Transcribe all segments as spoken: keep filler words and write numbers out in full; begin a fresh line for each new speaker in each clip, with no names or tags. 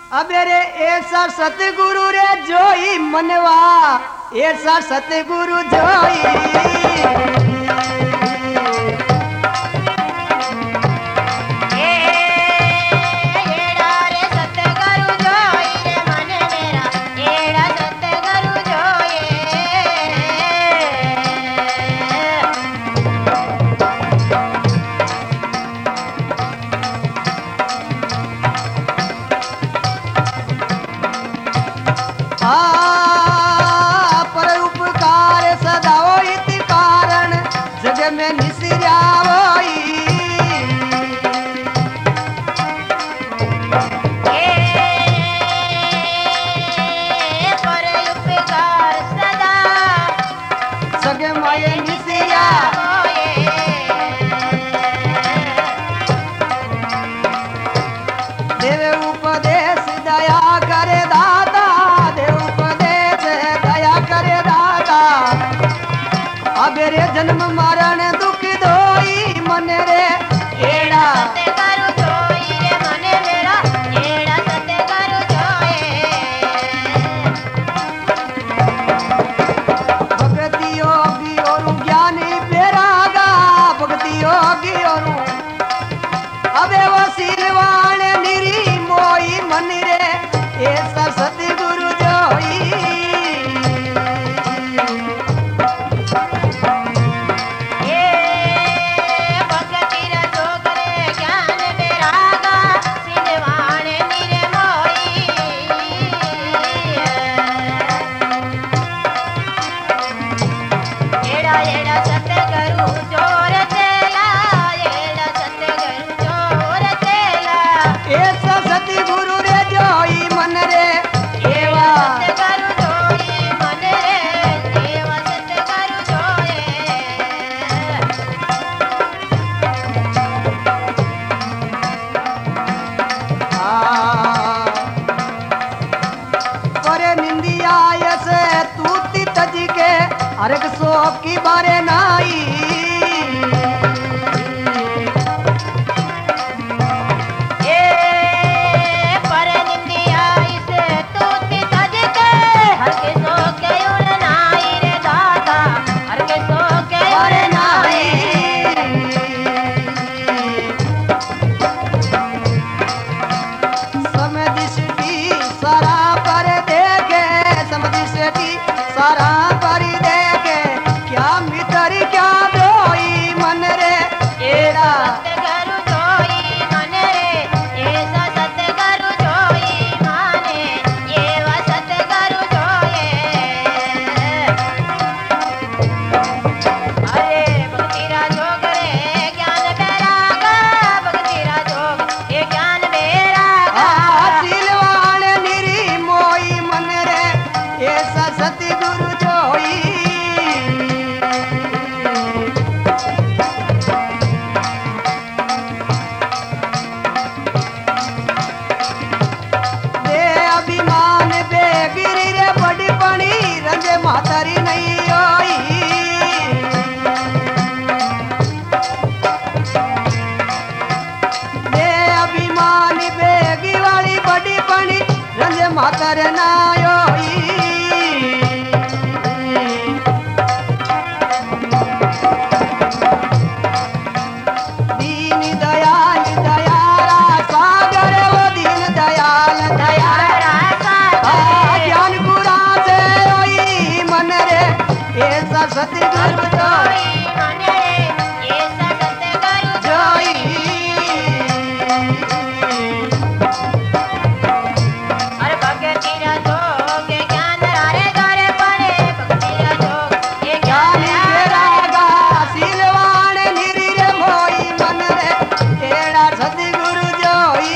अबे रे ऐसा सतगुरु रे जोई मनवा, ऐसा सतगुरु जोई। में निसिरा होई
पर उपकार सदा
सगे माये निसिरा देव उपदेश दया करे दाता, देव उपदेश दया करे दाता। अबे रे जन्म मरण दुख दोई मन रे एड़ा
सतगुरु जोई रे मन मेरा एड़ा सतगुरु जोए।
भक्ति योगी और ज्ञानी बेरागा, भक्ति योगी और अबे वसीलवाण निरी मोई मन रे ऐसा सतगुरु जोई। हरक सो की बारे नाई
ए पर निंदिया इसे तूती तज के हर के सो के उड़ नाई रे दादा हर के सो के उड़ नाई।
समदिष्टि सारा पर देखे, समदिष्टि सारा पर देखे क्या मित्र क्या दोई मन रे एड़ा
सतगुरु जोई मन रे ऐसा सतगुरु जोई माने ये वा सतगुरु जोए। अरे भक्तिरा जोग रे ज्ञान बैरागा, भक्तिरा जोग ये ज्ञान बैरागा।
सिलवाण निरी मोई मन रे ऐसा सतगुरु जोई। दे अभिमान बेगिरी रे बड़ी पड़ी रंजे मातारी नहीं होई। दे अभिमान बेगी वाली बड़ी पड़ी रंजे मातर ना होई। दीन दयाल दयारा सागर वो दीन दयाल दयारा सागर ज्ञान गुरा से होई मन रे ऐसा सतगुरु जोई
मन रे ऐसा सतगुरु
जोई।
हर भक्तिरा जोग ज्ञान रे गरे पड़े भक्तिरा जोग ये
ज्ञान
ज्ञान
बेरागा सिलवाण निरी रे मोई मन रे एड़ा सतगुरु जोई।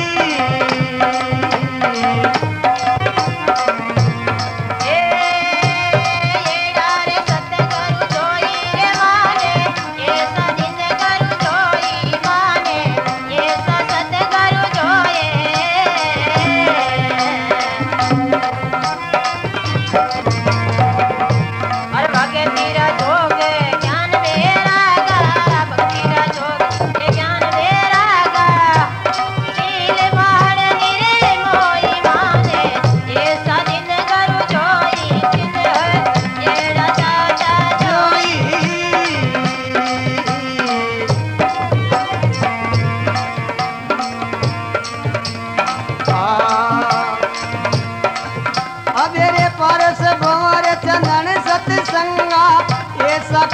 ए एड़ा रे सतगुरु जोई रे माने ऐसा जिंद करू जोई माने ऐसा सतगुरु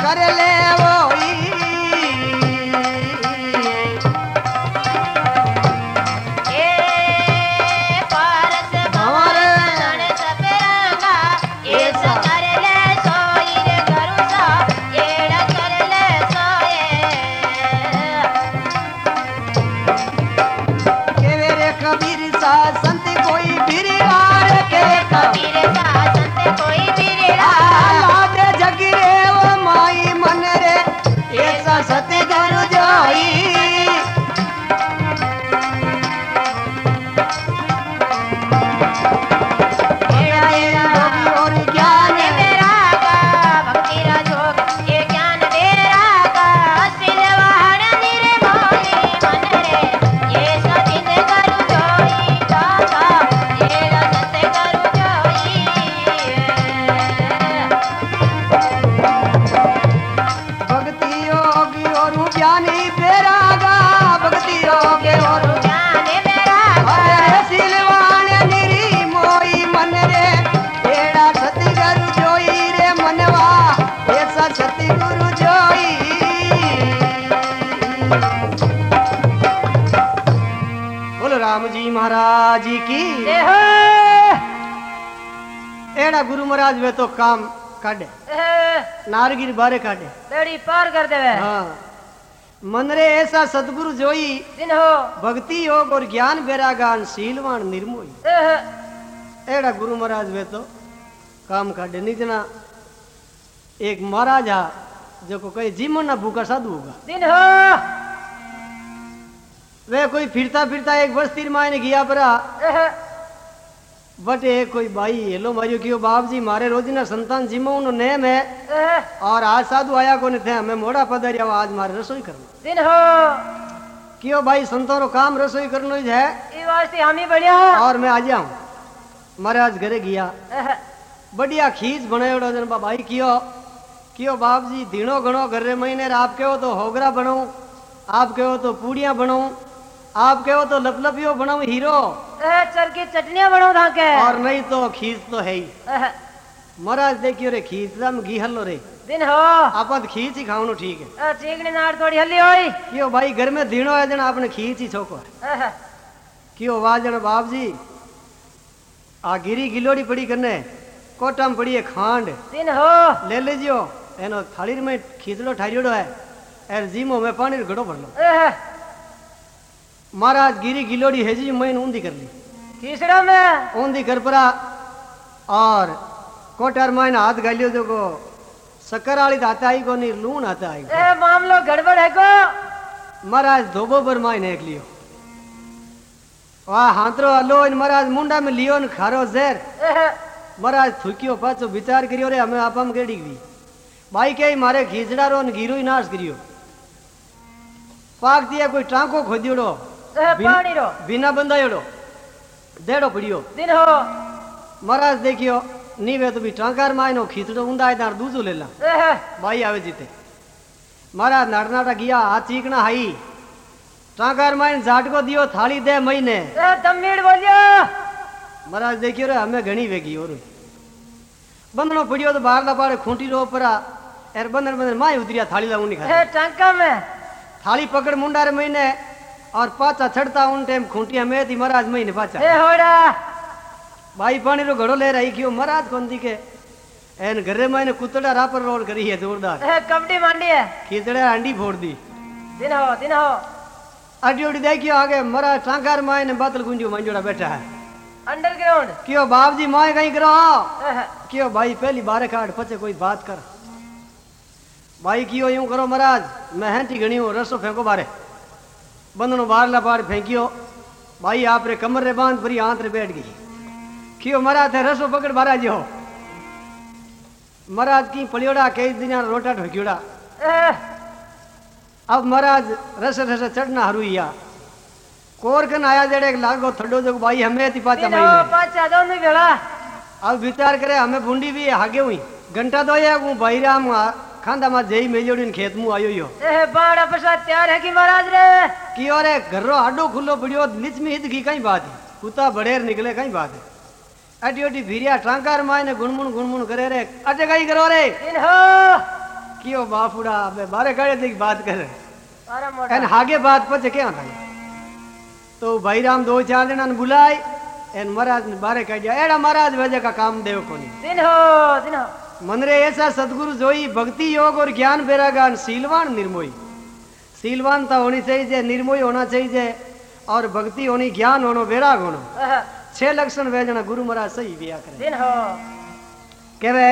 कर ले वोई
ए पारस भंवर रण सपेरांगा ऐसा कर ले सोई रे गरुसा एड़ा कर ले सोए
केवे रे कबीर सा संत कोई बिरवार के
कबीर सा संत कोई बिरड़ा
लाद जगी रे वो माई मन रे ऐसा सतगुरु जोई और ज्ञान
मेरा का भक्ति राजोग ये ज्ञान तेरा का सिलवाड़ निर्मोही मन रे ये सचिन करू जोई दाता ये रसत करू जोई
भक्ति योगी और ज्ञानी बेरागा भक्ति योगी और
ज्ञान मेरा
अरे सिलवान निरी मोई मन रे एड़ा सतगुरु जोई रे मनवा ऐसा सतगुरु जोई बोलो राम जी महाराज जी की
देहो
एड़ा गुरु महाराज वे तो काम काटे नारगिर बारे काटे
लड़ी पार कर देवे
हाँ मन रे ऐसा सतगुरु जोई
दिन हो
भक्ति योग और ज्ञान बेरागान शीलवान निर्मोही एड़ा गुरु महाराज वे तो काम काटे निजना एक महाराज हा जो को कहे जीवन ना भूखा साधु होगा
दिन हो
वे कोई फिरता फिरता एक बस्ती मायने गया परा बट एक कोई भाई हेलो मारियो कियो बाप जी मारे रोजीना संतान जिमो उनो नेम है और आज साधु आया को ने थे हमें मोड़ा पधारिया आज मारे रसोई करना
दिन हो
कियो भाई संतों रो काम रसोई करनो ही है
ई वास्ते हम ही बढ़िया
और मैं आ जाऊं महाराज घरे गया बढ़िया खींच बनायोड़ो जन बा भाई कियो कियो बाप जी दिनो घणो घरे महीने आप कहो तो होगरा बनाऊं आप कहो तो पूड़ियां बनाऊं आप कहो तो लपलपियो बनाऊं हीरो
चर की चटनियां बनो था के
और नहीं तो खींच तो है ही महाराज देखियो रे खींच राम घी हल्लो रे
दिन हो
आपन खींच ही खावनो ठीक है
चीकनी नार थोड़ी हल्ली होई
कियो भाई घर में दिनो है जन आपने खींच ही छोको कियो वाजन बाप जी आ गिरी गिलोड़ी पड़ी करने कोटम पड़ी है खांड
दिन हो
ले लीजियो एनो थाली में खींचलो ठारियोड़ो है एर जीमो में पानी रो घड़ो भर लो महाराज गिरी गिलोड़ी है जी मैंने ऊंधी कर ली
तीसरा में
ऊंधी कर परा और कोटर मायने हाथ गालियो जो को शक्कर वाली तो आता ही को नहीं लून आता आई
ए मामलो गड़बड़ है को
महाराज धोबो पर मायने एक लियो वाह हाथरो अलो इन महाराज मुंडा में लियो न खारो जहर महाराज थूकियो पाछो विचार करियो रे हमें आपम केड़ी गई भाई के मारे खींचड़ा रो न गिरो ही नाश करियो पाक दिया कोई टांको खोदियोड़ो
पानी रो
बिना बंदायोड़ो देड़ो पड़ियो
दिन हो
महाराज देखियो नी वे तो भी टांकार मायनो खींचड़ो ऊंधा है तार दूजो ले ला भाई आवे जीते महाराज नाटनाटा गया हाथ चीकना हाई टांकार मायन जाट को दियो थाली दे महीने
तमीड़ बोलियो
महाराज देखियो रे हमें घनी वेगी और बंधनो पड़ियो तो बाहर ला पाड़े खूंटी रो परा एर बंधन बंधन माई उतरिया थाली ला ऊनी खा
टांका में
थाली पकड़ मुंडा रे महीने और पाचा चढ़ता उन टाइम खूंटी हमें थी महाराज महीने पाचा
ए होड़ा
भाई पानी रो घड़ो ले रही क्यों महाराज कौन दी के एन घरे महीने कुतड़ा रापर रोड करी है जोरदार
कबड्डी मांडी है
खींचड़े अंडी फोड़ दी
दिन हो दिन हो
अड्डी उड़ी देखियो आगे महाराज टांकार मायने बातल गुंजू मंजोड़ा बैठा है
अंडरग्राउंड
क्यों बाप जी माए कहीं करो क्यों भाई पहली बारे काट पचे कोई बात कर भाई क्यों यूं करो महाराज मैं हैंटी गणी हूँ रसो फेंको बारे बंधनो बाहर ला बाहर फेंकियो भाई आप रे कमर रे बांध परी हाथ रे बैठ गई क्यों महाराज थे रसो पकड़ बारा जो महाराज की पलियोड़ा कई दिन रोटा ठोकियोड़ा अब महाराज रस रस चढ़ना हरुइया कोर कन आया जेड़े लागो थड्डो जो भाई हमें ती पाचा महीने
पाचा दोनों भेड़ा
अब विचार करे हमें बुंडी भी आगे हुई घंटा दो या हूँ भाई राम खांदा मा जई मेजोड़ी खेत मु आयो यो
ए बाड़ा प्रसाद तैयार है कि महाराज रे
की और घरो आडो खुलो पड़ियो लिच में हित की कई बात है कुत्ता बड़ेर निकले कई बात है अटी ओटी भीरिया टांकार मायने गुणमुन गुणमुन करे रे अटे कई करो रे
इन हो
कियो बाफुड़ा बे बारे काढ़े दी बात करे
अरे मोटा
एन आगे बात पछे क्या था तो भाई राम दो चार जना ने बुलाए एन महाराज ने बारे कह दिया एड़ा महाराज वजह का काम देव कोनी
दिन हो दिन हो
मनरे ऐसा सदगुरु जोई भक्ति योग और ज्ञान बेरागान सीलवान निर्मोही सीलवानता होनी चाहिए निर्मोही होना चाहिए और भक्ति होनी ज्ञान होनो वैराग होनो
आहा,
छह लक्षण वे जना गुरु महाराज सही बिया करे
दिन हो
केवे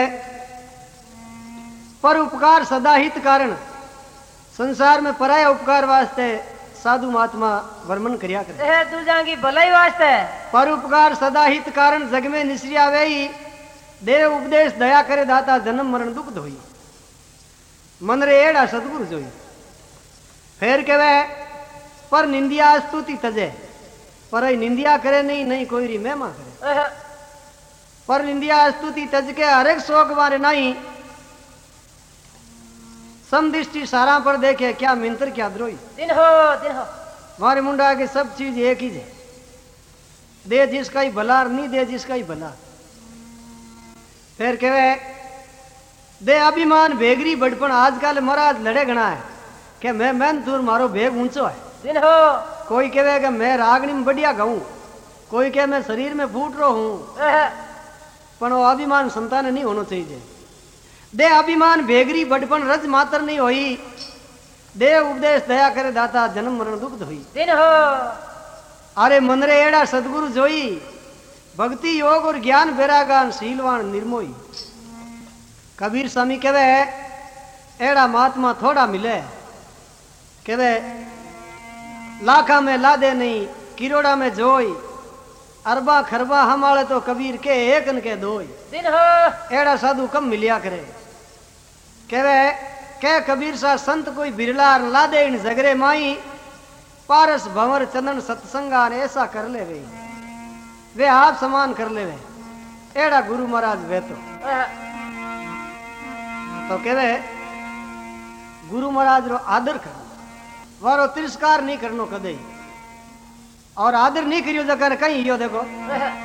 पर उपकार सदा हित कारण संसार में पराया उपकार वास्ते साधु महात्मा वर्मन करिया करे
ए दूजा की भलाई वास्ते
पर उपकार सदा हित कारण जग में निश्रिया वेई देव उपदेश दया करे दाता जन्म मरण दुख धोई मन रे एड़ा सदगुरु जोई फिर केवे पर निंदिया स्तुति तजे पर निंदिया करे नहीं नहीं कोई री महिमा करे
आहा,
पर निंदिया स्तुति तज के हरेक शोक मारे नहीं समदृष्टि सारा पर देखे क्या मिंत्र क्या द्रोही
दिन हो दिन हो
मारे मुंडा के सब चीज एक ही है दे जिसका ही भला और नहीं दे जिसका ही भला फिर कहे दे अभिमान भेगरी बड़पन आजकल महाराज लड़े घना है कि मैं मैन दूर मारो भेग ऊंचो है
दिन हो
कोई कहे कि मैं रागनी में बढ़िया गाऊं कोई कहे मैं शरीर में फूट रो हूं
आहा,
पण वो अभिमान संतान नहीं होना चाहिए दे अभिमान भेगरी बड़पन रज मात्र नहीं होई दे उपदेश दया करे दाता जन्म मरण दुख धोई
दिन हो
अरे मनरे एड़ा सदगुरु जोई भक्ति योग और ज्ञान बेरागान शीलवान निर्मोही कबीर स्वामी कहे एड़ा महात्मा थोड़ा मिले कहे लाखा में लादे नहीं किरोड़ा में जोई अरबा खरबा हमारे तो कबीर के एक न के दोई
दिन हो
एड़ा साधु कम मिलिया करे कहे के कबीर सा संत कोई बिरला ला दे इन जगरे माई पारस भंवर चंदन सत्संगा ने ऐसा कर ले वे वे आप समान कर ले वे एड़ा गुरु महाराज वे तो
आहा,
तो कहे गुरु महाराज रो आदर कर वारो तिरस्कार नहीं करनो कदे और आदर नहीं करियो जकर कहीं यो देखो
आहा,